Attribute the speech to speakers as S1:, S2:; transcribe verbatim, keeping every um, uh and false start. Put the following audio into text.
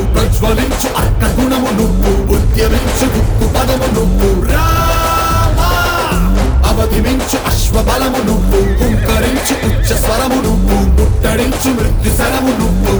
S1: ప్రజ్వలించు అర్క గుణము నువ్వు ఉద్యమించు దుక్కు పదము నువ్వు రామా అవధిమించు అశ్వబలము నువ్వు హుంకరించు ఉచ్చ స్వరము నువ్వు ముట్టడించు మృత్యు శరము నువ్వు